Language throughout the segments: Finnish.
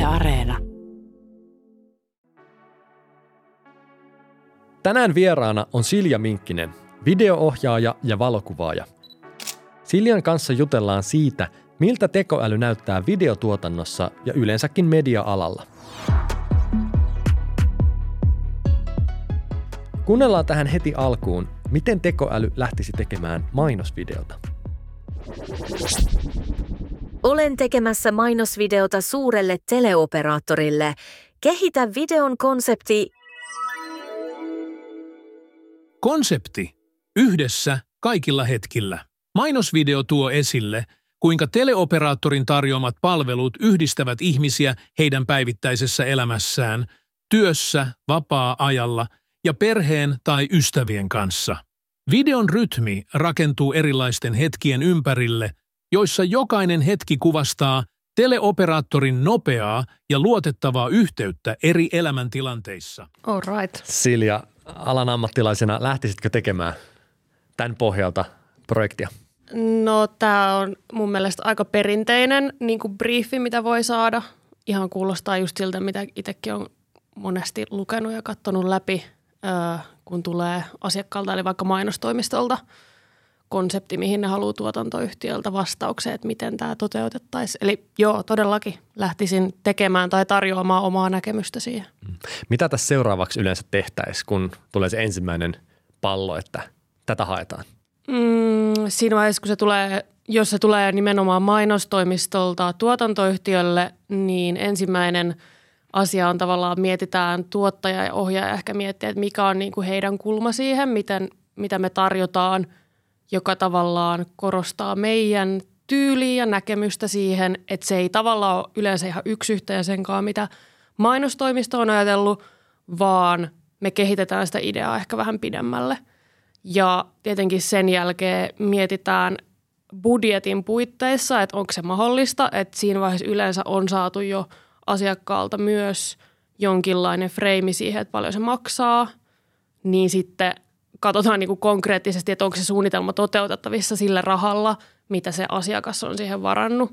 Areena. Tänään vieraana on Silja Minkkinen, videoohjaaja ja valokuvaaja. Siljan kanssa jutellaan siitä, miltä tekoäly näyttää videotuotannossa ja yleensäkin media-alalla. Kuunnellaan tähän heti alkuun, miten tekoäly lähtisi tekemään mainosvideota. Olen tekemässä mainosvideota suurelle teleoperaattorille. Kehitä videon konsepti. Konsepti. Yhdessä, kaikilla hetkillä. Mainosvideo tuo esille, kuinka teleoperaattorin tarjoamat palvelut yhdistävät ihmisiä heidän päivittäisessä elämässään, työssä, vapaa-ajalla ja perheen tai ystävien kanssa. Videon rytmi rakentuu erilaisten hetkien ympärille, joissa jokainen hetki kuvastaa teleoperaattorin nopeaa ja luotettavaa yhteyttä eri elämäntilanteissa. All right. Silja, alan ammattilaisena lähtisitkö tekemään tämän pohjalta projektia? No tämä on mun mielestä aika perinteinen niin kuin briefi, mitä voi saada. Ihan kuulostaa just siltä, mitä itsekin on monesti lukenut ja katsonut läpi, kun tulee asiakkaalta, eli vaikka mainostoimistolta konsepti, mihin ne haluaa tuotantoyhtiöltä vastaukseen, että miten tämä toteutettaisiin. Eli joo, todellakin lähtisin tekemään tai tarjoamaan omaa näkemystä siihen. Mitä tässä seuraavaksi yleensä tehtäisiin, kun tulee se ensimmäinen pallo, että tätä haetaan? Siinä vaiheessa, kun jos se tulee nimenomaan mainostoimistolta tuotantoyhtiölle, niin ensimmäinen asia on tavallaan mietitään tuottaja ja ohjaaja ehkä miettiä, että mikä on niin kuin heidän kulma siihen, mitä me tarjotaan, joka tavallaan korostaa meidän tyyliä ja näkemystä siihen, että se ei tavallaan ole yleensä ihan yksi yhteen senkaan, mitä mainostoimisto on ajatellut, vaan me kehitetään sitä ideaa ehkä vähän pidemmälle. Ja tietenkin sen jälkeen mietitään budjetin puitteissa, että onko se mahdollista, että siinä vaiheessa yleensä on saatu jo asiakkaalta myös jonkinlainen freimi siihen, että paljon se maksaa, niin sitten katsotaan niin kuin konkreettisesti, että onko se suunnitelma toteutettavissa sillä rahalla, mitä se asiakas on siihen varannut.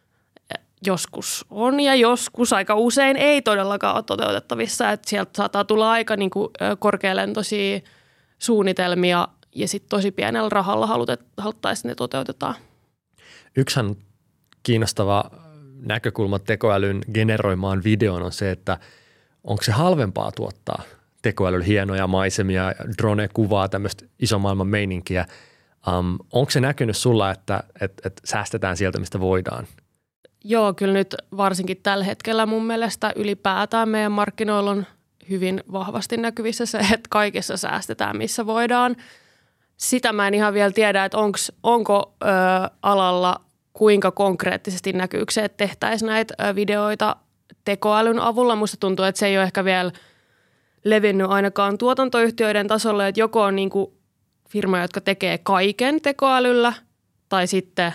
Joskus on ja joskus aika usein ei todellakaan ole toteutettavissa, että sieltä saattaa tulla aika niin kuin korkealentoisia suunnitelmia ja sitten tosi pienellä rahalla haluttaisiin ne toteutetaan. Yksihän kiinnostava näkökulma tekoälyn generoimaan videoon on se, että onko se halvempaa tuottaa tekoälyllä hienoja maisemia, drone-kuvaa, tämmöistä ison maailman meininkiä. Onko se näkynyt sulla, että säästetään sieltä, mistä voidaan? Joo, kyllä nyt varsinkin tällä hetkellä mun mielestä ylipäätään meidän markkinoilla on hyvin vahvasti näkyvissä se, että kaikessa säästetään, missä voidaan. Sitä mä en ihan vielä tiedä, että onko alalla kuinka konkreettisesti näkyykö se, että tehtäisiin näitä videoita tekoälyn avulla. Musta tuntuu, että se ei ole ehkä vielä levinnyt ainakaan tuotantoyhtiöiden tasolle, että joko on niin kuin firmoja, jotka tekee kaiken tekoälyllä, tai sitten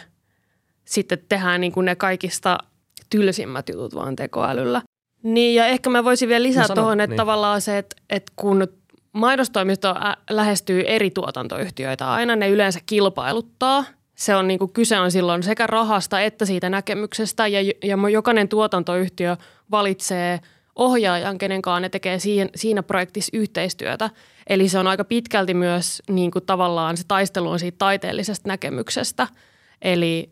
tehdään niin kuin ne kaikista tylsimmät jutut vaan tekoälyllä. Niin, ja ehkä mä voisin vielä lisätä tuohon, että tavallaan se, että kun mainostoimisto lähestyy eri tuotantoyhtiöitä, aina ne yleensä kilpailuttaa. Se on niin kuin kyse on silloin sekä rahasta että siitä näkemyksestä, ja jokainen tuotantoyhtiö valitsee ohjaajan, kenenkaan ne tekee siinä projektissa yhteistyötä. Eli se on aika pitkälti myös niin kuin tavallaan se taistelu on siitä taiteellisesta näkemyksestä. Eli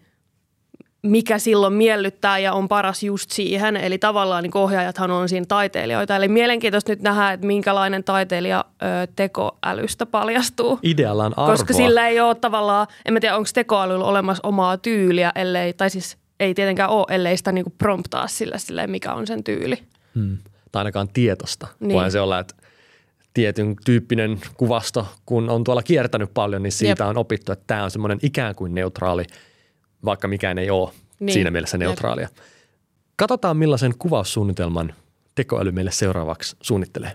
mikä silloin miellyttää ja on paras just siihen. Eli tavallaan niin ohjaajathan on siinä taiteilijoita. Eli mielenkiintoista nyt nähdä, että minkälainen taiteilija tekoälystä paljastuu. Idealla on arvoa. Koska sillä ei ole tavallaan, en mä tiedä onko tekoälyllä olemassa omaa tyyliä, ei tietenkään ole, ellei sitä niin kuin promptaa sille, mikä on sen tyyli. Tai ainakaan tietosta. Niin. Voihan se olla, että tietyn tyyppinen kuvasto, kun on tuolla kiertänyt paljon, niin siitä on opittu, että tämä on semmoinen ikään kuin neutraali, vaikka mikään ei ole siinä mielessä neutraalia. Katsotaan, millaisen kuvaussuunnitelman tekoäly meille seuraavaksi suunnittelee.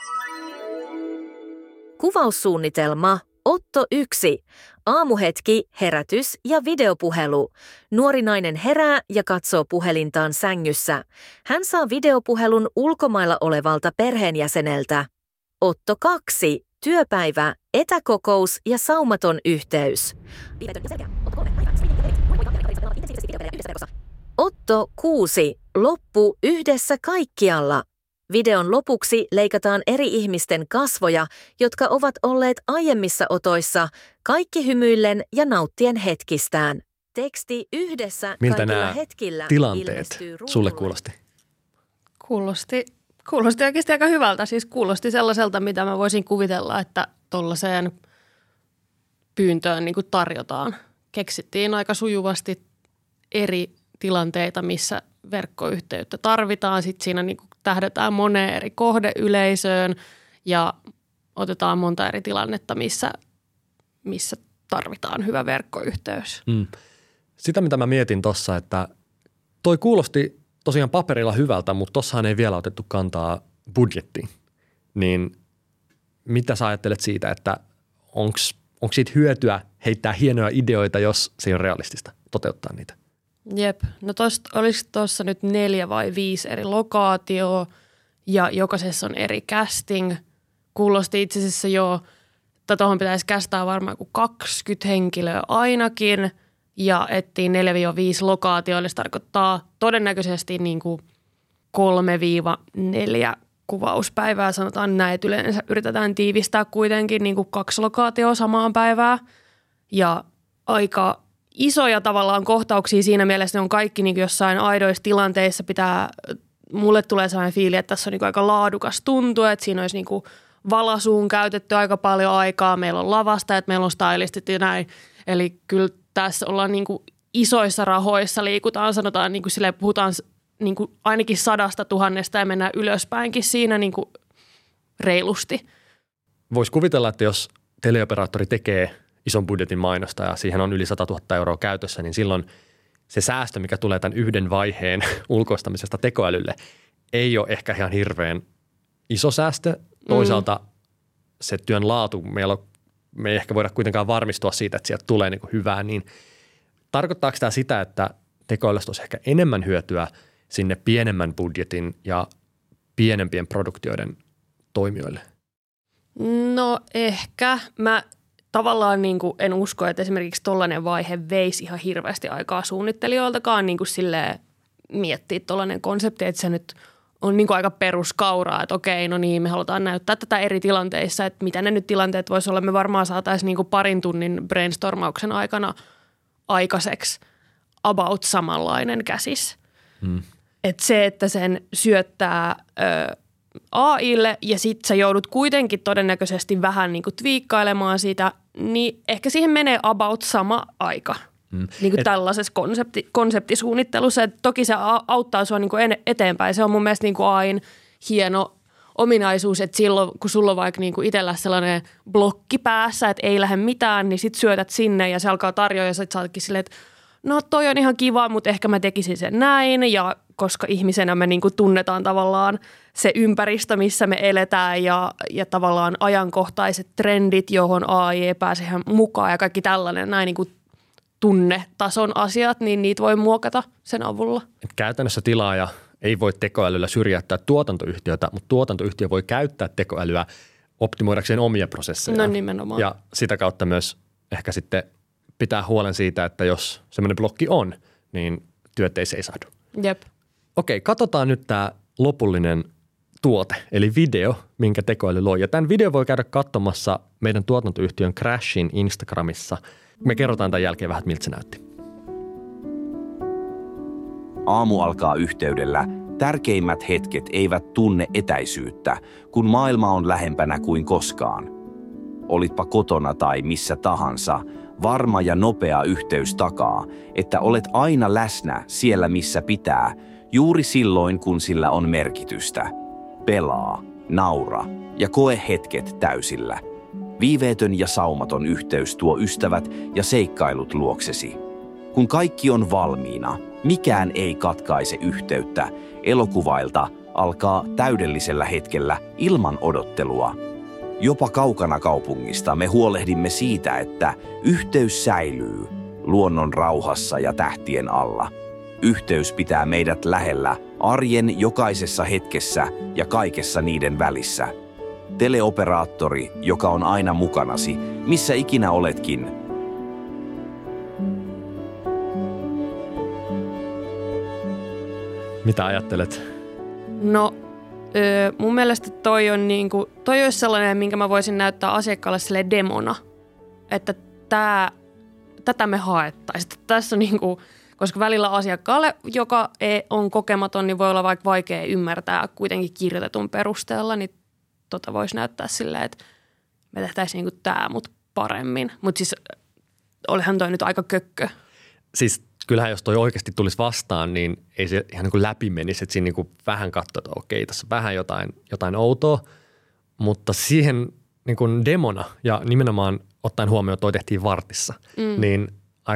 Kuvaussuunnitelma Otto 1. Aamuhetki, herätys ja videopuhelu. Nuori nainen herää ja katsoo puhelintaan sängyssä. Hän saa videopuhelun ulkomailla olevalta perheenjäseneltä. Otto 2. Työpäivä, etäkokous ja saumaton yhteys. Otto 6. Loppu yhdessä kaikkialla. Videon lopuksi leikataan eri ihmisten kasvoja, jotka ovat olleet aiemmissa otoissa, kaikki hymyillen ja nauttien hetkistään. Teksti yhdessä Miltä kaikilla nämä hetkillä tilanteet sulle kuulosti? Kuulosti oikeasti aika hyvältä. Siis kuulosti sellaiselta, mitä mä voisin kuvitella, että tollaiseen pyyntöön niin kuin tarjotaan. Keksittiin aika sujuvasti eri tilanteita, missä verkkoyhteyttä tarvitaan. Sitten siinä niin kuin tähdätään moneen eri kohdeyleisöön ja otetaan monta eri tilannetta, missä tarvitaan hyvä verkkoyhteys. Sitä, mitä mä mietin tuossa, että toi kuulosti tosiaan paperilla hyvältä, mutta tossahan ei vielä otettu kantaa budjettiin. Niin mitä sä ajattelet siitä, että onko siitä hyötyä heittää hienoja ideoita, jos se ei ole realistista toteuttaa niitä? Jep. No olisi tuossa nyt 4 vai 5 eri lokaatioa ja jokaisessa on eri casting. Kuulosti itse asiassa jo, että tuohon pitäisi castaa varmaan kuin 20 henkilöä ainakin ja etsii 4-5 lokaatioille. Se tarkoittaa todennäköisesti niin kuin 3-4 kuvauspäivää, sanotaan näin, että yleensä yritetään tiivistää kuitenkin niin kuin 2 lokaatioa samaan päivään ja aika isoja tavallaan kohtauksia siinä mielessä, ne on kaikki niin kuin jossain aidoissa tilanteissa mulle tulee sellainen fiili, että tässä on niin kuin aika laadukas tuntu, että siinä olisi niin kuin valasuun käytetty aika paljon aikaa, meillä on lavastajat, meillä on stylistit ja näin, eli kyllä tässä ollaan niin kuin isoissa rahoissa liikutaan, sanotaan niin kuin silleen, puhutaan niin kuin ainakin 100 000 ja mennään ylöspäinkin siinä niin kuin reilusti. Voisi kuvitella, että jos teleoperaattori tekee ison budjetin mainosta ja siihen on yli 100 000 euroa käytössä, niin silloin se säästö, mikä tulee tämän yhden vaiheen ulkoistamisesta tekoälylle, ei ole ehkä ihan hirveän iso säästö. Toisaalta se työn laatu, me ei ehkä voida kuitenkaan varmistua siitä, että sieltä tulee niin kuin hyvää, niin tarkoittaako tämä sitä, että tekoälystä olisi ehkä enemmän hyötyä sinne pienemmän budjetin ja pienempien produktioiden toimijoille? No ehkä. Mä tavallaan niin kuin en usko, että esimerkiksi tollainen vaihe veisi ihan hirveästi aikaa suunnittelijoiltakaan niin kuin silleen miettiä tollainen konsepti, että se nyt on niin kuin aika peruskauraa, että okei, no niin, me halutaan näyttää tätä eri tilanteissa, että mitä ne nyt tilanteet voisi olla. Me varmaan saataisiin niin kuin parin tunnin brainstormauksen aikana aikaiseksi about samanlainen käsis. Että se, että sen syöttää AIlle ja sitten sä joudut kuitenkin todennäköisesti vähän niin kuin twiikkailemaan sitä, niin ehkä siihen menee about sama aika. Niin kuin tällaisessa konseptisuunnittelussa. Et toki se auttaa sua niin kuin eteenpäin. Se on mun mielestä niin kuin AIn hieno ominaisuus, että silloin kun sulla on vaikka niin kuin itsellä sellainen blokki päässä, että ei lähde mitään, niin sit syötät sinne ja se alkaa tarjoa ja sit saatkin silleen, että no toi on ihan kiva, mutta ehkä mä tekisin sen näin ja koska ihmisenä me niin kuin tunnetaan tavallaan se ympäristö, missä me eletään ja tavallaan ajankohtaiset trendit, johon AI ei pääse ihan mukaan ja kaikki tällainen näin niin kuin tunnetason asiat, niin niitä voi muokata sen avulla. Et käytännössä tilaaja ei voi tekoälyllä syrjäyttää tuotantoyhtiötä, mutta tuotantoyhtiö voi käyttää tekoälyä optimoidakseen omia prosesseja. No nimenomaan. Ja sitä kautta myös ehkä sitten pitää huolen siitä, että jos semmoinen blokki on, niin työt ei seisahdu. Jep. Okei, katsotaan nyt tämä lopullinen tuote, eli video, minkä tekoäly loi. Ja tämän video voi käydä katsomassa meidän tuotantoyhtiön Crashin Instagramissa. Me kerrotaan tämän jälkeen vähän, miltä se näytti. Aamu alkaa yhteydellä. Tärkeimmät hetket eivät tunne etäisyyttä, kun maailma on lähempänä kuin koskaan. Olitpa kotona tai missä tahansa, varma ja nopea yhteys takaa, että olet aina läsnä siellä missä pitää, juuri silloin kun sillä on merkitystä. Pelaa, naura ja koe hetket täysillä. Viiveetön ja saumaton yhteys tuo ystävät ja seikkailut luoksesi. Kun kaikki on valmiina, mikään ei katkaise yhteyttä. Elokuvailta alkaa täydellisellä hetkellä ilman odottelua. Jopa kaukana kaupungista me huolehdimme siitä, että yhteys säilyy luonnon rauhassa ja tähtien alla. Yhteys pitää meidät lähellä arjen jokaisessa hetkessä ja kaikessa niiden välissä. Teleoperaattori, joka on aina mukanasi, missä ikinä oletkin. Mitä ajattelet? No mun mielestä toi olisi sellainen, minkä mä voisin näyttää asiakkaalle sille demona, että tätä me haettaisiin. Tässä on koska välillä asiakkaalle, joka on kokematon, niin voi olla vaikka vaikea ymmärtää kuitenkin kirjoitetun perusteella, niin voisi näyttää silleen, että me tehtäisiin tämä, mutta paremmin. Mutta siis olihan toi nyt aika kökkö. Siis kyllähän jos toi oikeasti tulisi vastaan, niin ei se ihan läpi menisi, että siinä vähän katsoo, että okei, tässä on vähän jotain outoa, mutta siihen demona ja nimenomaan ottaen huomioon, että toi tehtiin vartissa, niin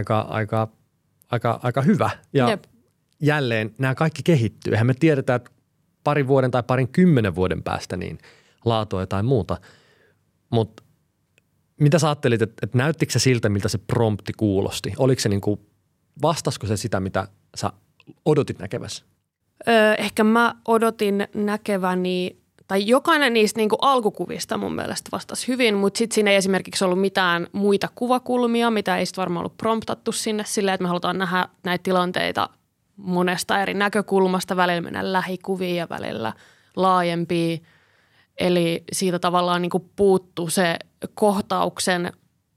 aika hyvä. Ja Jep. Jälleen nämä kaikki kehittyy. Eihän me tiedetä, että parin vuoden tai 10 vuoden päästä niin laatua jotain muuta. Mutta mitä sä ajattelit, että näyttikö se siltä, miltä se prompti kuulosti? Oliko se vastasko se sitä, mitä sä odotit näkeväsi? Ehkä mä odotin näkeväni, tai jokainen niistä alkukuvista mun mielestä vastasi hyvin, mutta sitten siinä ei esimerkiksi ollut mitään muita kuvakulmia, mitä ei sitten varmaan ollut promptattu sinne silleen, että me halutaan nähdä näitä tilanteita monesta eri näkökulmasta, välillä mennä lähikuviin ja välillä laajempia. Eli siitä tavallaan puuttuu se kohtauksen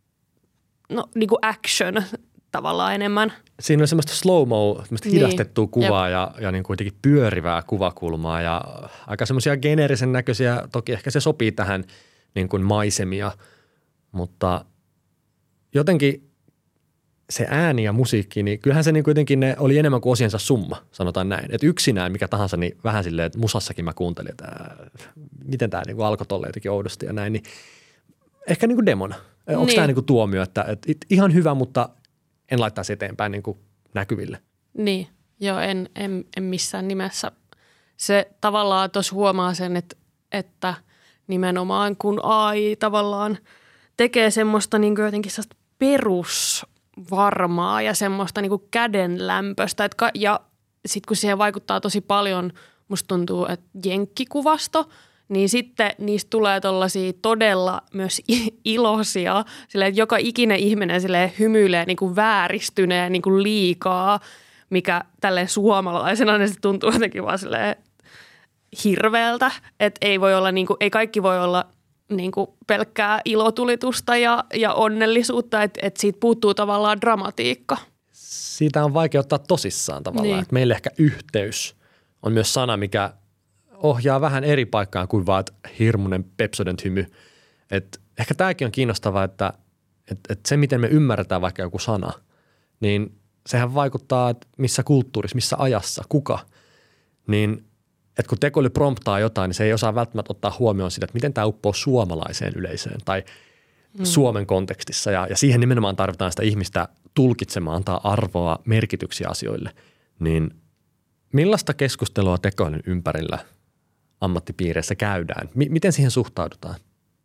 action tavallaan enemmän. Siinä on semmoista slow-mo, semmoista hidastettua kuvaa ja kuitenkin pyörivää kuvakulmaa ja aika semmoisia geneerisen näköisiä. Toki ehkä se sopii tähän maisemia, mutta jotenkin se ääni ja musiikki, niin kyllähän se kuitenkin ne oli enemmän kuin osiensa summa, sanotaan näin. Että yksinään mikä tahansa, niin vähän silleen, että musassakin mä kuuntelin, että miten tämä alkoi tolleen jotenkin oudosti ja näin. Niin ehkä demona. Onko tämä tuomio, että ihan hyvä, mutta en laittaisi eteenpäin näkyville? Niin, joo, en missään nimessä. Se tavallaan tuossa huomaa sen, että nimenomaan kun AI tavallaan tekee semmoista jotenkin sellaista perusvarmaa ja semmoista kädenlämpöistä. Ja sitten kun siihen vaikuttaa tosi paljon, musta tuntuu, että jenkkikuvasto, niin sitten niistä tulee tollaisia todella myös iloisia, silleen, että joka ikinen ihminen silleen hymyilee vääristyneen liikaa, mikä tälleen suomalaisena niin se tuntuu jotenkin vaan silleen hirveältä, että ei voi olla ei kaikki voi olla pelkkää ilotulitusta ja onnellisuutta, että siitä puuttuu tavallaan dramatiikka. Siitä on vaikea ottaa tosissaan tavallaan, niin. Että meille ehkä yhteys on myös sana, mikä ohjaa vähän eri paikkaan kuin vaan hirmuinen Pepsodent hymy. Et ehkä tämäkin on kiinnostavaa, että se, miten me ymmärretään vaikka joku sana, niin sehän vaikuttaa, että missä kulttuurissa, missä ajassa, kuka. Niin, että kun tekoäly promptaa jotain, niin se ei osaa välttämättä ottaa huomioon sitä, että miten tämä uppoo suomalaiseen yleisöön tai Suomen kontekstissa. Ja siihen nimenomaan tarvitaan sitä ihmistä tulkitsemaan, antaa arvoa, merkityksiä asioille. Niin millaista keskustelua tekoälyn ympärillä ammattipiireissä käydään? Miten siihen suhtaudutaan?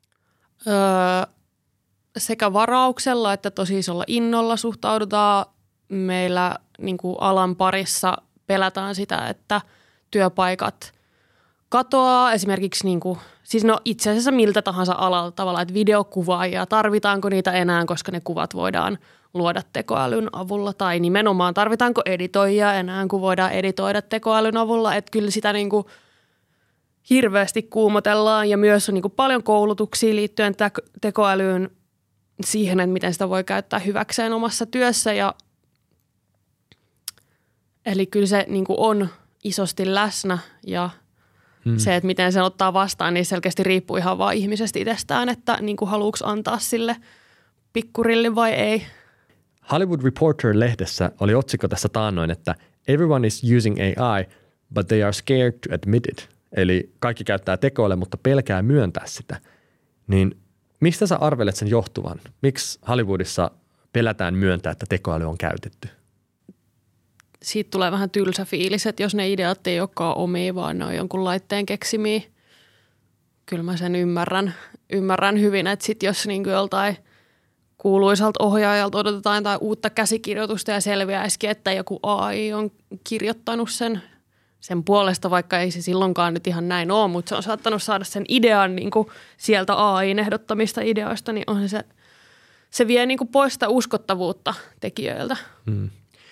Sekä varauksella että tosi isolla innolla suhtaudutaan. Meillä alan parissa pelätään sitä, että työpaikat katoaa. Esimerkiksi siis itse asiassa miltä tahansa alalta tavallaan, että videokuvaajia, tarvitaanko niitä enää, koska ne kuvat voidaan luoda tekoälyn avulla tai nimenomaan tarvitaanko editoijia enää, kun voidaan editoida tekoälyn avulla. Että kyllä sitä hirveästi kuumotellaan ja myös on paljon koulutuksia liittyen tekoälyyn siihen, että miten sitä voi käyttää hyväkseen omassa työssä. Eli kyllä se on isosti läsnä ja se, että miten sen ottaa vastaan, niin selkeästi riippuu ihan vaan ihmisestä itsestään, että haluuks antaa sille pikkurillin vai ei. Hollywood Reporter-lehdessä oli otsikko tässä taannoin, että everyone is using AI, but they are scared to admit it. Eli kaikki käyttää tekoälyä, mutta pelkää myöntää sitä. Niin mistä sä arvelet sen johtuvan? Miksi Hollywoodissa pelätään myöntää, että tekoäly on käytetty? Siitä tulee vähän tylsä fiilis, että jos ne ideat ei olekaan omia, vaan ne on jonkun laitteen keksimiä. Kyllä mä sen ymmärrän hyvin, että sit jos joltain kuuluisalta ohjaajalta odotetaan jotain uutta käsikirjoitusta ja selviäisikin, että joku AI on kirjoittanut sen puolesta, vaikka ei se silloinkaan nyt ihan näin ole, mutta se on saattanut saada sen idean sieltä AI:n ehdottamista ideoista, niin on se vie pois sitä uskottavuutta tekijöiltä.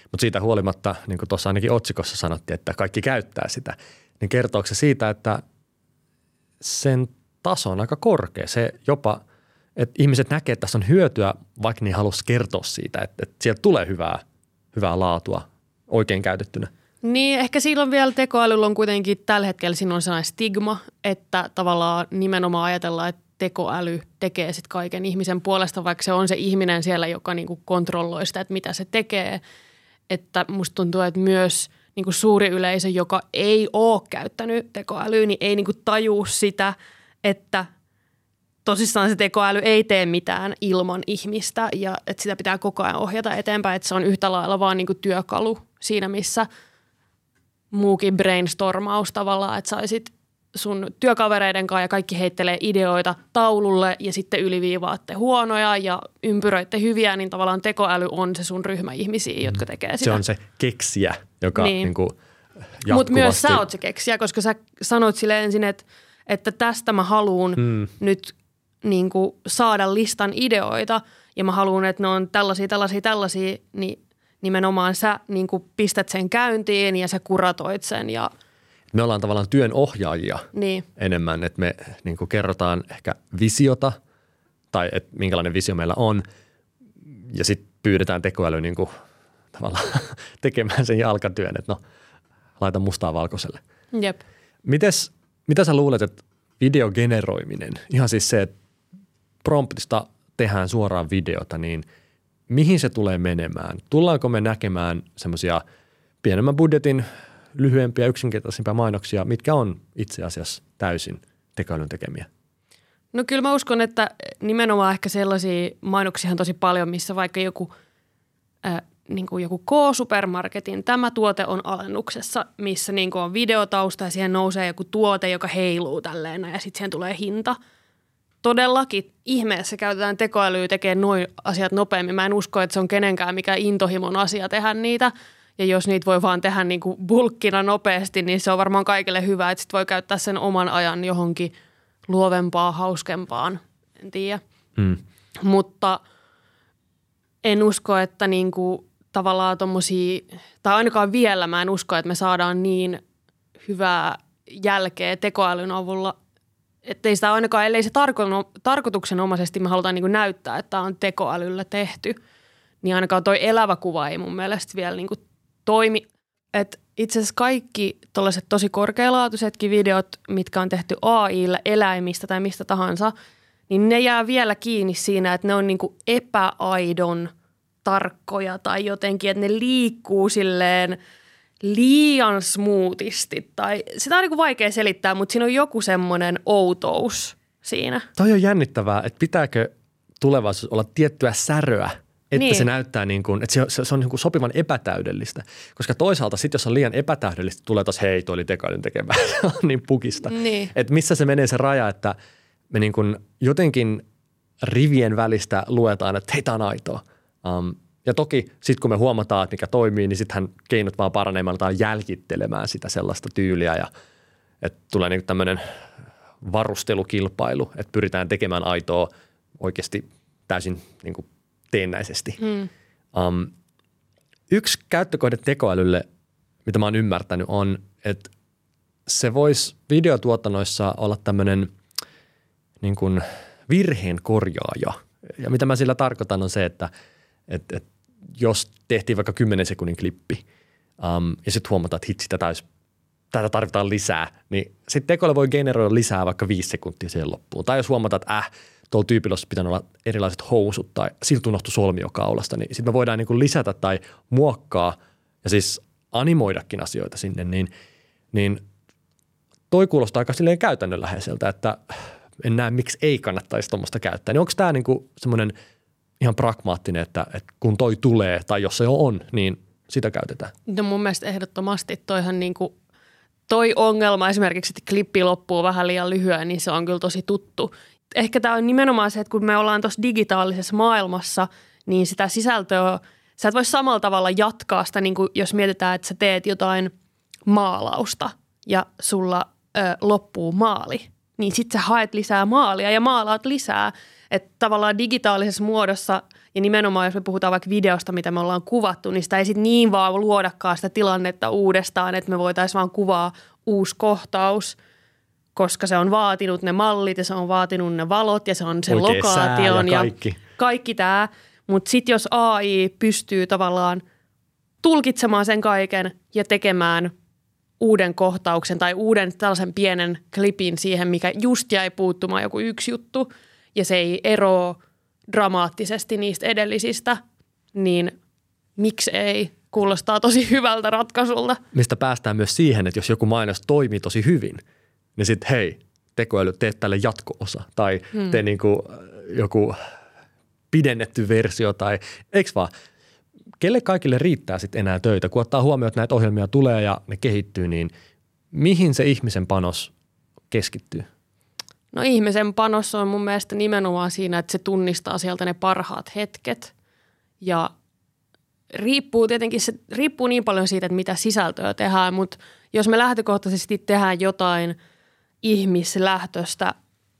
Mutta siitä huolimatta, niin kuin tuossa ainakin otsikossa sanottiin, että kaikki käyttää sitä, niin kertooko se siitä, että sen taso on aika korkea. Se jopa, että ihmiset näkee, että tässä on hyötyä, vaikka ne haluaisi kertoa siitä, että sieltä tulee hyvää laatua oikein käytettynä. Niin, ehkä silloin vielä tekoälyllä on kuitenkin tällä hetkellä siinä on sellainen stigma, että tavallaan nimenomaan ajatellaan, että tekoäly tekee sitten kaiken ihmisen puolesta, vaikka se on se ihminen siellä, joka niinku kontrolloi sitä, että mitä se tekee. Että musta tuntuu, että myös niinku suuri yleisö, joka ei ole käyttänyt tekoälyä, niin ei niinku tajuu sitä, että tosissaan se tekoäly ei tee mitään ilman ihmistä ja että sitä pitää koko ajan ohjata eteenpäin, että se on yhtä lailla vaan niinku työkalu siinä, missä muukin brainstormaus tavallaan, että saisit sun työkavereiden kanssa ja kaikki heittelee ideoita taululle ja sitten yliviivaatte huonoja ja ympyröitte hyviä, niin tavallaan tekoäly on se sun ryhmä ihmisiä, jotka tekee sitä. Se on se keksijä, joka niinku jatkuvasti. Mutta myös sä oot se keksijä, koska sä sanoit sille ensin, että tästä mä haluun nyt niinku saada listan ideoita ja mä haluan, että ne on tällaisia, niin nimenomaan sä niinku pistät sen käyntiin ja sä kuratoit sen ja me ollaan tavallaan työnohjaajia enemmän, että me niin kuin kerrotaan ehkä visiota tai että minkälainen visio meillä on ja sitten pyydetään tekoäly niin kuin tavallaan tekemään sen jalkatyön, että no laita mustaa valkoiselle. Jep. Mitä sä luulet, että videogeneroiminen, ihan siis se, että promptista tehdään suoraan videota, niin mihin se tulee menemään? Tullaanko me näkemään semmoisia pienemmän budjetin lyhyempiä, yksinkertaisempia mainoksia, mitkä on itse asiassa täysin tekoälyn tekemiä? No kyllä mä uskon, että nimenomaan ehkä sellaisia mainoksia on tosi paljon, missä vaikka joku K-supermarketin tämä tuote on alennuksessa, missä niin kuin on videotausta ja siihen nousee joku tuote, joka heiluu tälleen ja sitten siihen tulee hinta. Todellakin ihmeessä käytetään tekoälyä tekemään nuo asiat nopeammin. Mä en usko, että se on kenenkään mikä intohimon asia tehdä niitä. Ja jos niitä voi vaan tehdä niin kuin bulkkina nopeasti, niin se on varmaan kaikille hyvä, että sit voi käyttää sen oman ajan johonkin luovempaan, hauskempaan, en tiedä. Mutta en usko, että niin kuin tavallaan tommosia, tai ainakaan vielä mä en usko, että me saadaan niin hyvää jälkeä tekoälyn avulla, ettei sitä ainakaan, ellei se tarkoituksenomaisesti me halutaan niin kuin näyttää, että tämä on tekoälyllä tehty, niin ainakaan toi elävä kuva ei mun mielestä vielä niin kuin toimi. Että itse asiassa kaikki tuollaiset tosi korkealaatuisetkin videot, mitkä on tehty AI:lle eläimistä tai mistä tahansa, niin ne jää vielä kiinni siinä, että ne on niinku epäaidon tarkkoja tai jotenkin, että ne liikkuu silleen liian smoothisti. Tai sitä on niinku vaikea selittää, mutta siinä on joku semmoinen outous siinä. Toi on jännittävää, että pitääkö tulevaisuudessa olla tiettyä säröä, että se näyttää niin kuin, että se on niin kuin sopivan epätäydellistä. Koska toisaalta sitten, jos on liian epätäydellistä, tulee taas hei, toi oli tekoälyn tekemää. Se on niin pukista. Niin. Että missä se menee se raja, että me niin kuin jotenkin rivien välistä luetaan, että hei, tää on aitoa. Ja toki sitten kun me huomataan, että mikä toimii, niin sittenhän keinot vaan paranemaan jäljittelemään sitä sellaista tyyliä. Ja että tulee niin kuin tämmöinen varustelukilpailu, että pyritään tekemään aitoa oikeasti täysin niin kuin teennäisesti. Yksi käyttökohde tekoälylle, mitä mä oon ymmärtänyt, on, että se voisi videotuotannoissa olla tämmöinen niin kuin virheen korjaaja. Ja mitä mä sillä tarkoitan on se, että jos tehtiin vaikka 10 sekunnin klippi ja sitten huomataan, että hitsi, tätä tarvitaan lisää, niin sitten tekoäly voi generoida lisää vaikka 5 sekuntia siihen loppuun. Tai jos huomataan, että tuolla tyypillä olisi pitänyt olla erilaiset housut tai siltä unohtui solmio kaulasta, niin sitten me voidaan niin kuin lisätä tai muokkaa ja siis animoidakin asioita sinne, niin toi kuulostaa aika silleen käytännönläheiseltä, että en näe, miksi ei kannattaisi tuommoista käyttää. Niin onko tämä niin kuin semmoinen ihan pragmaattinen, että kun toi tulee tai jos se jo on, niin sitä käytetään? No mun mielestä ehdottomasti toihan niin kuin toi ongelma esimerkiksi, että klippi loppuu vähän liian lyhyen, niin se on kyllä tosi tuttu. Ehkä tämä on nimenomaan se, että kun me ollaan tuossa digitaalisessa maailmassa, niin sitä sisältöä, sä et voi samalla tavalla jatkaa sitä, niin kuin jos mietitään, että sä teet jotain maalausta ja sulla loppuu maali, niin sitten sä haet lisää maalia ja maalaat lisää. Että tavallaan digitaalisessa muodossa ja nimenomaan jos me puhutaan vaikka videosta, mitä me ollaan kuvattu, niin sitä ei sitten niin vaan luodakaan sitä tilannetta uudestaan, että me voitaisiin vaan kuvaa uusi kohtaus, koska se on vaatinut ne mallit ja se on vaatinut ne valot ja se on se lokaation ja kaikki tämä. Mutta sitten jos AI pystyy tavallaan tulkitsemaan sen kaiken ja tekemään uuden kohtauksen tai uuden tällaisen pienen klipin siihen, mikä just jäi puuttumaan joku yksi juttu ja se ei eroa dramaattisesti niistä edellisistä, niin miksi ei? Kuulostaa tosi hyvältä ratkaisulta. Mistä päästään myös siihen, että jos joku mainos toimii tosi hyvin, niin sitten hei, tekoäly, tee tälle jatko-osa tai tee niinku joku pidennetty versio tai eikö vaan? Kelle kaikille riittää sitten enää töitä? Kun ottaa huomioon, että näitä ohjelmia tulee ja ne kehittyy, niin mihin se ihmisen panos keskittyy? No ihmisen panos on mun mielestä nimenomaan siinä, että se tunnistaa sieltä ne parhaat hetket ja se riippuu niin paljon siitä, että mitä sisältöä tehdään, mutta jos me lähtökohtaisesti tehdään jotain ihmislähtöistä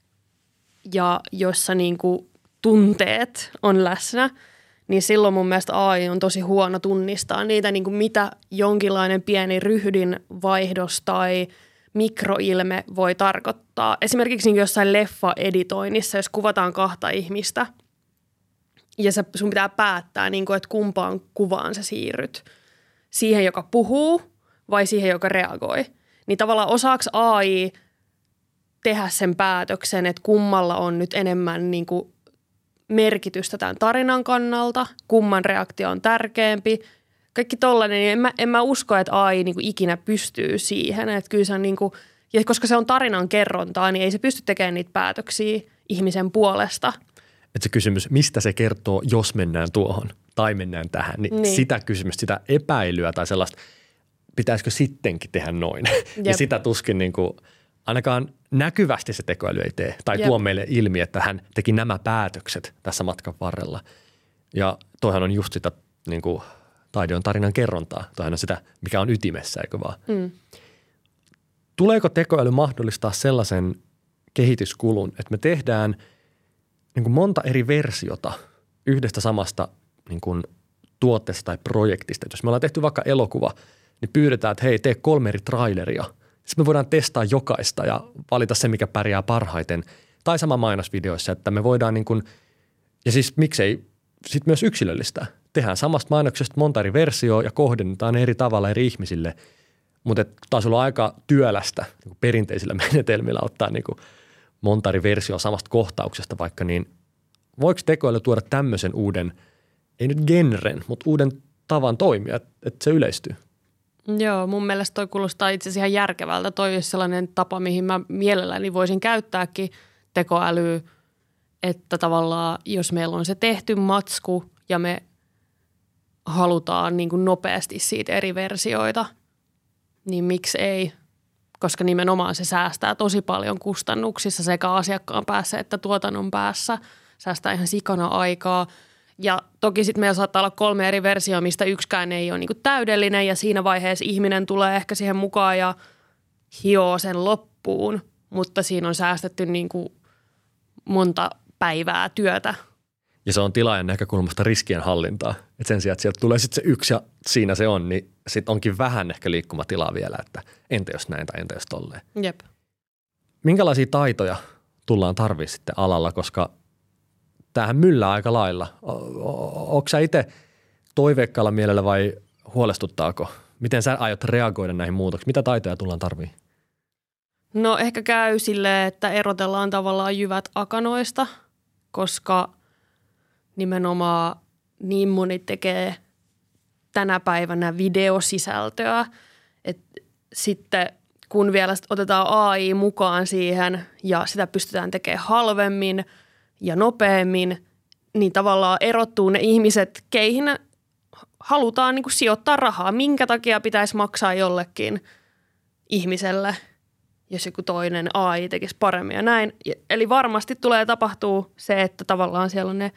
ja jossa niinku tunteet on läsnä, niin silloin mun mielestä AI on tosi huono tunnistaa niitä, niin kuin mitä jonkinlainen pieni ryhdin vaihdos tai mikroilme voi tarkoittaa. Esimerkiksi niin jossain leffa-editoinnissa, jos kuvataan kahta ihmistä ja sun pitää päättää, niin kuin, että kumpaan kuvaan sä siirryt. Siihen, joka puhuu vai siihen, joka reagoi. Niin tavallaan osaako AI tehdä sen päätöksen, että kummalla on nyt enemmän niin kuin merkitystä tämän tarinan kannalta, kumman reaktio on tärkeämpi. Kaikki tollainen, niin en mä usko, että AI niin kuin ikinä pystyy siihen. Että kyllä se on niin kuin, ja koska se on tarinan kerrontaa, niin ei se pysty tekemään niitä päätöksiä ihmisen puolesta. Että se kysymys, mistä se kertoo, jos mennään tuohon tai mennään tähän, niin sitä kysymystä, sitä epäilyä tai sellaista, pitäisikö sittenkin tehdä noin. Ja sitä tuskin niin kuin, ainakaan näkyvästi se tekoäly ei tee tai tuo meille ilmi, että hän teki nämä päätökset tässä matkan varrella. Ja toihan on just sitä niin kuin taide on tarinan kerrontaa. Toihan on sitä, mikä on ytimessä, eikö vaan? Tuleeko tekoäly mahdollistaa sellaisen kehityskulun, että me tehdään niin kuin monta eri versiota yhdestä samasta niin kuin tuotteesta tai projektista. Et jos me ollaan tehty vaikka elokuva, niin pyydetään, että hei, tee 3 eri traileria. Sitten me voidaan testaa jokaista ja valita se, mikä pärjää parhaiten. Tai sama mainosvideoissa, että me voidaan niin kuin, ja siis miksei sitten myös yksilöllistä. Tehdään samasta mainoksesta monta eri versioa ja kohdennetaan eri tavalla eri ihmisille. Mutta taas olla aika työlästä niin kuin perinteisillä menetelmillä ottaa niin kuin monta eri versioa samasta kohtauksesta vaikka, niin voiko tekoäly tuoda tämmöisen uuden, ei nyt genren, mutta uuden tavan toimia, että se yleistyy? Joo, mun mielestä toi kuulostaa itse asiassa ihan järkevältä. Toi olisi sellainen tapa, mihin mä mielelläni voisin käyttääkin tekoälyä, että tavallaan jos meillä on se tehty matsku ja me halutaan niin kuin nopeasti siitä eri versioita, niin miksi ei? Koska nimenomaan se säästää tosi paljon kustannuksissa sekä asiakkaan päässä että tuotannon päässä. Säästää ihan sikana aikaa. Ja toki sitten meillä saattaa olla 3 eri versioa, mistä yksikään ei ole niinku täydellinen ja siinä vaiheessa ihminen tulee ehkä siihen mukaan ja hioo sen loppuun, mutta siinä on säästetty niinku monta päivää työtä. Ja se on tilaajan näkökulmasta riskien hallintaa. Et sen sijaan, että sieltä tulee sitten se yksi ja siinä se on, niin sitten onkin vähän ehkä liikkumatilaa vielä, että entä jos näin tai entä jos tolleen. Jep. Minkälaisia taitoja tullaan tarvitsemaan sitten alalla, koska tämähän myllää aika lailla. Onko sä itse toiveikkaalla mielellä vai huolestuttaako? Miten sä aiot reagoida näihin muutoksiin? Mitä taitoja tullaan tarvitsemaan? No ehkä käy silleen, että erotellaan tavallaan jyvät akanoista, koska nimenomaan niin moni tekee tänä päivänä videosisältöä, että sitten kun vielä otetaan AI mukaan siihen ja sitä pystytään tekemään halvemmin ja nopeammin, niin tavallaan erottuu ne ihmiset, keihin halutaan niin kuin sijoittaa rahaa. Minkä takia pitäisi maksaa jollekin ihmiselle, jos joku toinen AI tekisi paremmin ja näin. Eli varmasti tulee tapahtuu se, että tavallaan siellä on ne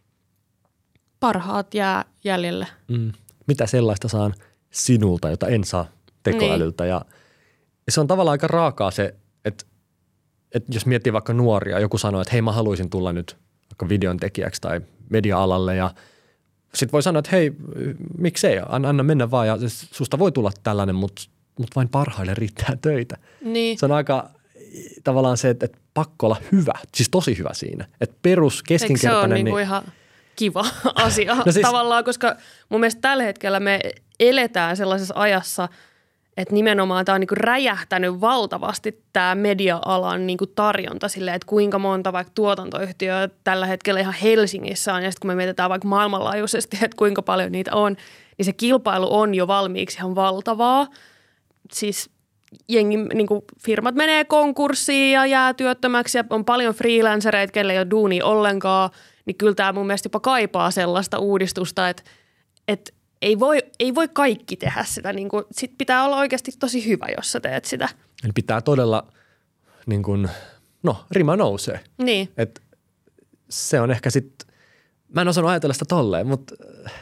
parhaat jää jäljelle. Mitä sellaista saan sinulta, jota en saa tekoälyltä? Niin. Ja se on tavallaan aika raakaa se, että että jos miettii vaikka nuoria, joku sanoo, että hei mä haluaisin tulla nyt vaikka videon tekijäksi tai media-alalle ja sitten voi sanoa, että hei, miksei, anna mennä vaan ja susta voi tulla tällainen, mutta vain parhaille riittää töitä. Niin. Se on aika tavallaan se, että pakko olla hyvä, siis tosi hyvä siinä. Että perus keskinkertainen. Eikö se on niinku ihan kiva asia no siis, tavallaan, koska mun mielestä tällä hetkellä me eletään sellaisessa ajassa, että nimenomaan tämä on niinku räjähtänyt valtavasti tämä media-alan niinku tarjonta silleen, että kuinka monta vaikka tuotantoyhtiöä tällä hetkellä ihan Helsingissä on. Ja sitten kun me mietitään vaikka maailmanlaajuisesti, että kuinka paljon niitä on, niin se kilpailu on jo valmiiksi ihan valtavaa. Siis jengi, niinku firmat menee konkurssiin ja jää työttömäksi ja on paljon freelancereita, kelle ei ole duunia ollenkaan. Niin kyllä tämä mun mielestä jopa kaipaa sellaista uudistusta, että ei voi kaikki tehdä sitä. Niin kuin, sit pitää olla oikeasti tosi hyvä, jos sä teet sitä. Eli pitää todella, niin kuin, rima nousee. Niin. Et se on ehkä sitten, mä en osannut ajatella sitä tolleen, mutta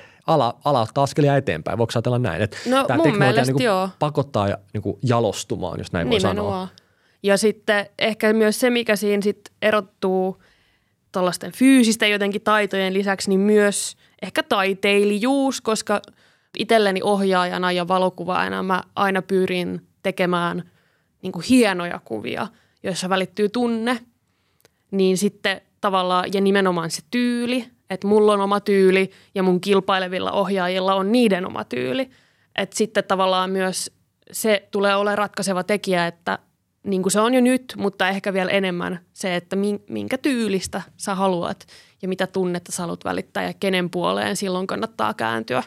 ala ottaa askelia eteenpäin. Voiko ajatella näin? Että tämä teknologia niin kuin pakottaa niin kuin jalostumaan, jos näin voi sanoa. Ja sitten ehkä myös se, mikä siinä sitten erottuu tällaisten fyysisten jotenkin taitojen lisäksi, niin myös ehkä taiteilijuus, koska itselleni ohjaajana ja valokuvaajana mä aina pyrin tekemään niin kuin hienoja kuvia, joissa välittyy tunne, niin sitten tavallaan ja nimenomaan se tyyli, että mulla on oma tyyli ja mun kilpailevilla ohjaajilla on niiden oma tyyli, että sitten tavallaan myös se tulee olemaan ratkaiseva tekijä, että niin kuin se on jo nyt, mutta ehkä vielä enemmän se, että minkä tyylistä sä haluat ja mitä tunnetta sä haluat välittää ja kenen puoleen silloin kannattaa kääntyä.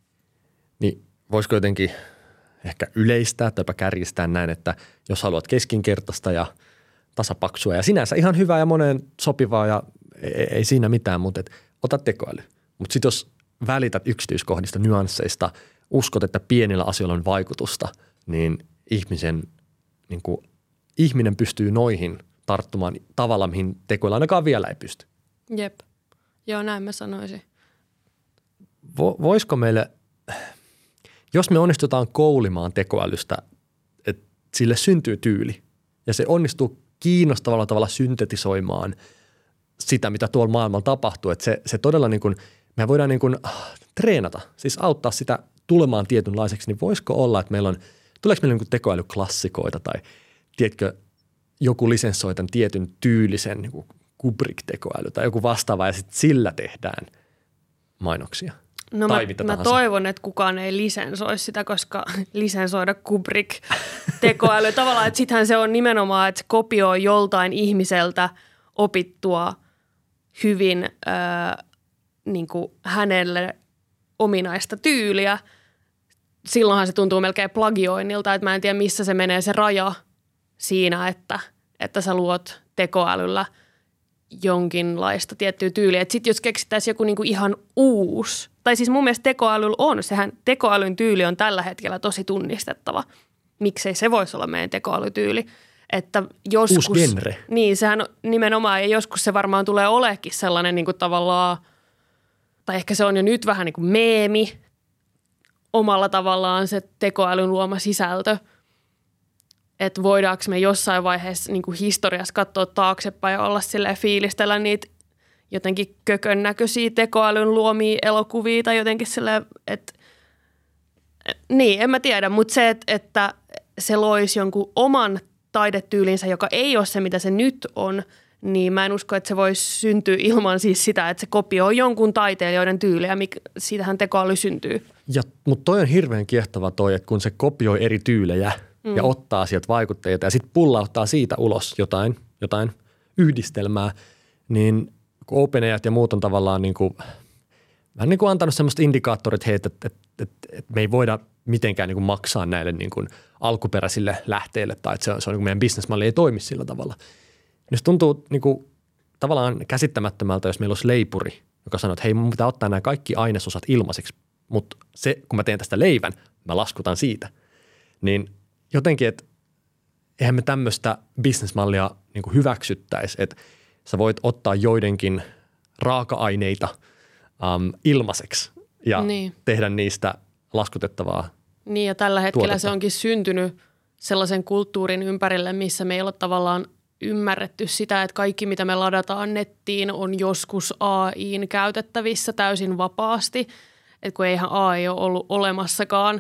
Niin voisiko jotenkin ehkä yleistää tai kärjistää näin, että jos haluat keskinkertaista ja tasapaksua ja sinänsä ihan hyvää ja moneen sopivaa ja ei siinä mitään, mutta ota tekoäly. Mutta sitten jos välität yksityiskohdista, nyansseista, uskot, että pienillä asioilla on vaikutusta, niin ihminen pystyy noihin tarttumaan tavalla, mihin tekoäly ainakaan vielä ei pysty. Jep. Joo, näin mä sanoisin. Voisiko meille, jos me onnistutaan koulimaan tekoälystä, että sille syntyy tyyli ja se onnistuu kiinnostavalla tavalla syntetisoimaan sitä, mitä tuolla maailmalla tapahtuu, että se todella niin kuin, me voidaan niin kuin treenata, siis auttaa sitä tulemaan tietynlaiseksi, niin voisiko olla, että tuleeko meillä niin kuin tekoälyklassikoita tai tiedätkö, joku lisenssoi tämän tietyn tyylisen niin kuin Kubrick-tekoäly tai joku vastaava ja sitten sillä tehdään mainoksia. No mä toivon, että kukaan ei lisensoisi sitä, koska lisensoida Kubrick-tekoäly tavallaan, että sittenhän se on nimenomaan, että se kopioi joltain ihmiseltä opittua hyvin niin kuin hänelle ominaista tyyliä. Silloinhan se tuntuu melkein plagioinnilta, että mä en tiedä missä se menee se raja siinä, että sä luot tekoälyllä jonkinlaista tiettyä tyyliä. Että sitten jos keksittäisiin joku niinku ihan uusi, tai siis mun mielestä tekoälyllä on, tekoälyn tyyli on tällä hetkellä tosi tunnistettava. Miksei se voisi olla meidän tekoälytyyli? Että joskus, uusi genre. Niin, sehän nimenomaan, ja joskus se varmaan tulee olekin sellainen niinku tavallaan, tai ehkä se on jo nyt vähän niin kuin meemi, omalla tavallaan se tekoälyn luoma sisältö. Että voidaanko me jossain vaiheessa niin kuin historiassa katsoa taaksepäin ja olla silleen fiilistellä niitä jotenkin kökön näköisiä tekoälyn luomia elokuvia tai jotenkin silleen, että niin, en mä tiedä, mutta se, että se loisi jonkun oman taidetyylinsä, joka ei ole se, mitä se nyt on, niin mä en usko, että se voisi syntyä ilman siis sitä, että se kopioi jonkun taiteilijoiden tyyliä, siitähän tekoäly syntyy. Mutta toi on hirveän kiehtova toi, että kun se kopioi eri tyylejä ja ottaa sieltä vaikutteita ja sitten pullauttaa siitä ulos jotain yhdistelmää, niin kun OpenAIt ja muut on tavallaan niin kuin, vähän niin kuin antanut semmoista indikaattorit, että me ei voida mitenkään niin kuin maksaa näille niin kuin alkuperäisille lähteille tai että se on niin kuin meidän bisnesmalli ei toimi sillä tavalla. Nyt tuntuu niin kuin tavallaan käsittämättömältä, jos meillä olisi leipuri, joka sanoo, että hei, mun pitää ottaa nämä kaikki ainesosat ilmaiseksi, mutta se, kun mä teen tästä leivän, mä laskutan siitä. Niin jotenkin, että eihän me tämmöistä bisnesmallia niin kuin hyväksyttäisi, että sä voit ottaa joidenkin raaka-aineita ilmaiseksi ja tehdä niistä laskutettavaa. Niin ja tällä hetkellä tuotetta. Se onkin syntynyt sellaisen kulttuurin ympärille, missä me ei ole tavallaan ymmärretty sitä, että kaikki mitä me ladataan nettiin on joskus AI:n käytettävissä täysin vapaasti. Että kun eihän AI ole ollut olemassakaan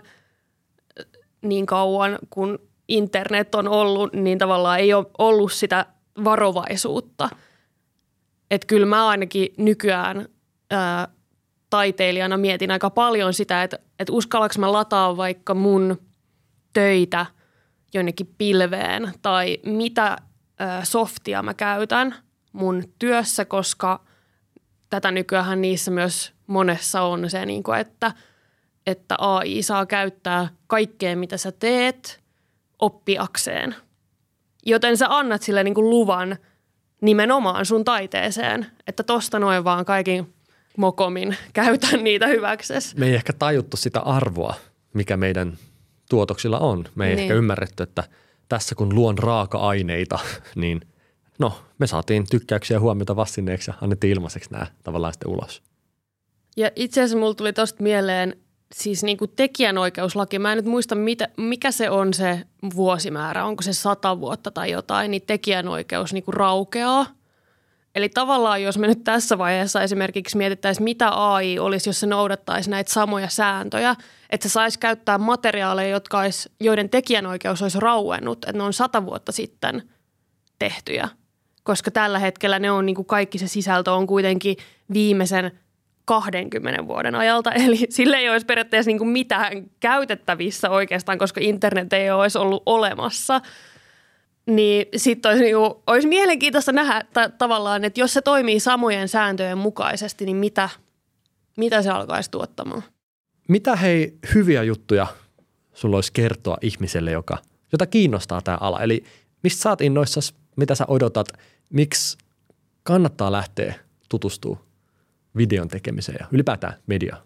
niin kauan kuin internet on ollut, niin tavallaan ei ole ollut sitä varovaisuutta. Että kyllä mä ainakin nykyään taiteilijana mietin aika paljon sitä, että uskallanko mä lataa vaikka mun töitä jonnekin pilveen tai mitä softia mä käytän mun työssä, koska tätä nykyään niissä myös monessa on se, niin kuin, että AI saa käyttää kaikkea, mitä sä teet oppiakseen. Joten sä annat sille niin kuin luvan nimenomaan sun taiteeseen, että tosta noin vaan kaikin mokomin käytän niitä hyväksesi. Me ei ehkä tajuttu sitä arvoa, mikä meidän tuotoksilla on. Me ei ehkä ymmärretty, että tässä kun luon raaka-aineita, niin me saatiin tykkäyksiä ja huomiota vastineeksi ja annettiin ilmaiseksi nämä tavallaan sitten ulos. Ja itse asiassa mulla tuli tosta mieleen siis niin kuin tekijänoikeuslaki. Mä en nyt muista, mikä se on se vuosimäärä. Onko se 100 vuotta tai jotain, niin tekijänoikeus niin kuin raukeaa. Eli tavallaan, jos me nyt tässä vaiheessa esimerkiksi mietittäisiin, mitä AI olisi, jos se noudattaisi näitä samoja sääntöjä, että se saisi käyttää materiaaleja, joiden tekijänoikeus olisi rauennut, että ne on 100 vuotta sitten tehtyjä. Koska tällä hetkellä ne on niin kuin kaikki se sisältö on kuitenkin viimeisen 20 vuoden ajalta. Eli sille ei olisi periaatteessa niin kuin mitään käytettävissä oikeastaan, koska internet ei olisi ollut olemassa. Niin sitten olisi mielenkiintoista nähdä tavallaan, että jos se toimii samojen sääntöjen mukaisesti, niin mitä se alkaisi tuottamaan? Mitä hyviä juttuja sulla olisi kertoa ihmiselle, jota kiinnostaa tämä ala? Eli mistä sä oot innoissasi, mitä sä odotat, miksi kannattaa lähteä tutustumaan videon tekemiseen ja ylipäätään mediaan?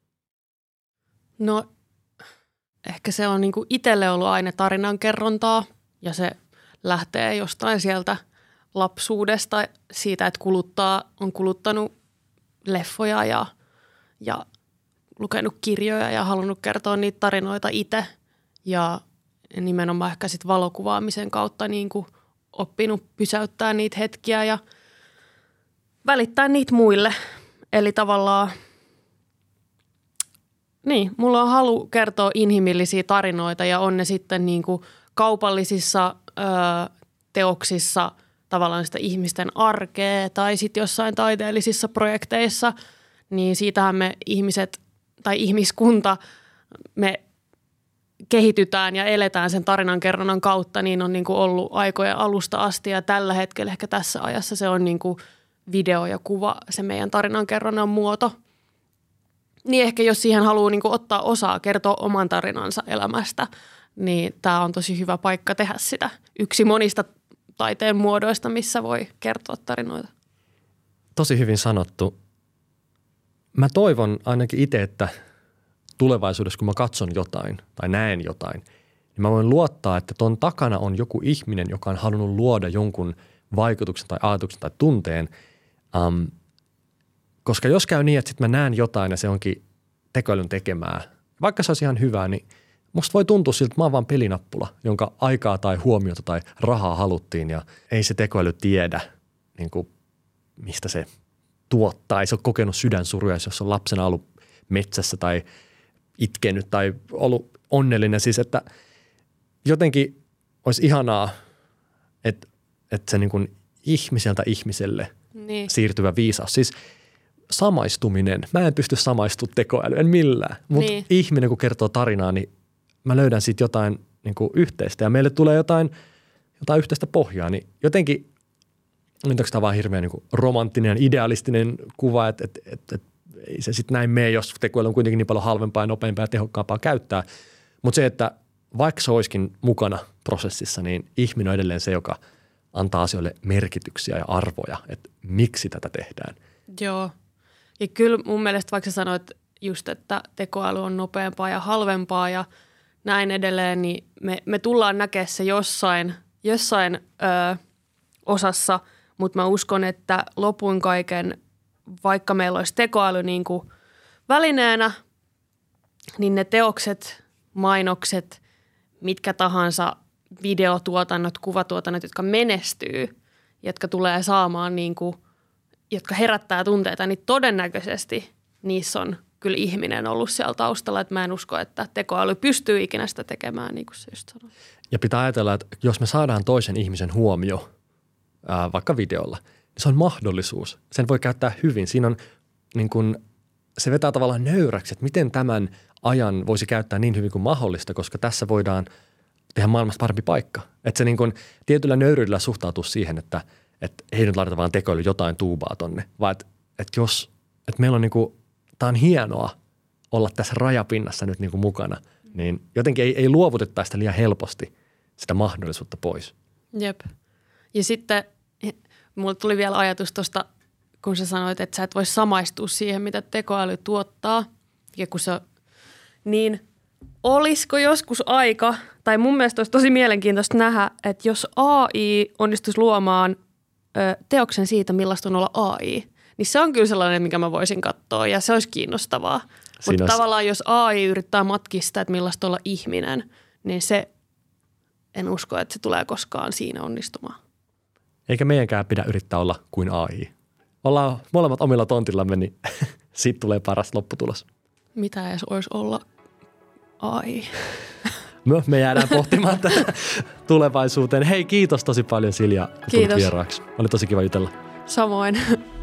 No ehkä se on niinku itselle ollut aina tarinankerrontaa ja se lähtee jostain sieltä lapsuudesta siitä, että on kuluttanut leffoja ja lukenut kirjoja ja halunnut kertoa niitä tarinoita itse. Ja nimenomaan ehkä sitten valokuvaamisen kautta niin kuin oppinut pysäyttää niitä hetkiä ja välittää niitä muille. Eli tavallaan, mulla on halu kertoa inhimillisiä tarinoita ja on ne sitten niin kuin kaupallisissa teoksissa tavallaan sitä ihmisten arkea tai sitten jossain taiteellisissa projekteissa, niin siitähän me ihmiset tai ihmiskunta, me kehitytään ja eletään sen tarinankerronnan kautta, niin on niin kuin ollut aikojen alusta asti ja tällä hetkellä ehkä tässä ajassa se on niin kuin video ja kuva, se meidän tarinankerronnan muoto. Niin ehkä jos siihen haluaa niin kuin ottaa osaa, kertoa oman tarinansa elämästä, niin tämä on tosi hyvä paikka tehdä sitä. Yksi monista taiteen muodoista, missä voi kertoa tarinoita. Tosi hyvin sanottu. Mä toivon ainakin itse, että tulevaisuudessa, kun mä katson jotain tai näen jotain, niin mä voin luottaa, että ton takana on joku ihminen, joka on halunnut luoda jonkun vaikutuksen tai ajatuksen tai tunteen. Koska jos käy niin, että sit mä näen jotain ja se onkin tekoälyn tekemää, vaikka se olisi ihan hyvää, niin musta voi tuntua siltä, että mä oon vaan pelinappula, jonka aikaa tai huomiota tai rahaa haluttiin ja ei se tekoäly tiedä, niin kuin, mistä se tuottaa. Ei se ole kokenut sydänsuruja, jos on lapsena ollut metsässä tai itkenyt tai ollut onnellinen. Siis, että jotenkin olisi ihanaa, että se niin kuin ihmiseltä ihmiselle siirtyvä viisaus. Siis samaistuminen. Mä en pysty samaistumaan tekoälyyn, en millään. Mutta ihminen, kun kertoo tarinaa, niin mä löydän siitä jotain niin kuin yhteistä ja meille tulee jotain yhteistä pohjaa. Niin jotenkin, onko tämä vaan hirveän niin kuin romanttinen, idealistinen kuva, että ei se sitten näin mene, jos tekoäly on kuitenkin niin paljon halvempaa ja nopeampaa ja tehokkaampaa käyttää. Mutta se, että vaikka se olisikin mukana prosessissa, niin ihminen on edelleen se, joka antaa asioille merkityksiä ja arvoja, että miksi tätä tehdään. Joo. Ja kyllä mun mielestä vaikka sä sanoit just, että tekoäly on nopeampaa ja halvempaa ja näin edelleen, niin me tullaan näkemään se jossain osassa, mutta mä uskon, että lopun kaiken, vaikka meillä olisi tekoäly niin kuin välineenä, niin ne teokset, mainokset, mitkä tahansa videotuotannot, kuvatuotannot, jotka menestyy, jotka tulee saamaan niin kuin, jotka herättää tunteita, niin todennäköisesti niissä on kyllä ihminen ollut siellä taustalla, että mä en usko, että tekoäly pystyy ikinä sitä tekemään, niin kuin se just sanoi. Ja pitää ajatella, että jos me saadaan toisen ihmisen huomio vaikka videolla, niin se on mahdollisuus. Sen voi käyttää hyvin. Siinä on niin kuin, se vetää tavallaan nöyräksi, että miten tämän ajan voisi käyttää niin hyvin kuin mahdollista, koska tässä voidaan tehdä maailmasta parempi paikka. Että se niin kuin tietyllä nöyryydellä suhtautuu siihen, että ei nyt laiteta vaan tekoäly jotain tuubaa tonne, vaan että meillä on niin kuin, tää on hienoa olla tässä rajapinnassa nyt niin kuin mukana, niin jotenkin ei luovutettaisi sitä liian helposti sitä mahdollisuutta pois. Jep. Ja sitten mulle tuli vielä ajatus tuosta, kun sä sanoit, että sä et voi samaistua siihen, mitä tekoäly tuottaa. Ja kun se, niin olisiko joskus aika, tai mun mielestä olisi tosi mielenkiintoista nähdä, että jos AI onnistuisi luomaan teoksen siitä, millaista on olla AI, niin se on kyllä sellainen, mikä mä voisin katsoa ja se olisi kiinnostavaa. Mutta tavallaan jos AI yrittää matkia sitä, että millaista olla ihminen, niin se en usko, että se tulee koskaan siinä onnistumaan. Eikä meidänkään pidä yrittää olla kuin AI. Ollaan molemmat omilla tontillamme, niin siitä tulee paras lopputulos. Mitä edes olisi olla AI? Me jäädään pohtimaan tätä tulevaisuuteen. Hei, kiitos tosi paljon Silja, kun tulit vieraaksi. Oli tosi kiva jutella. Samoin.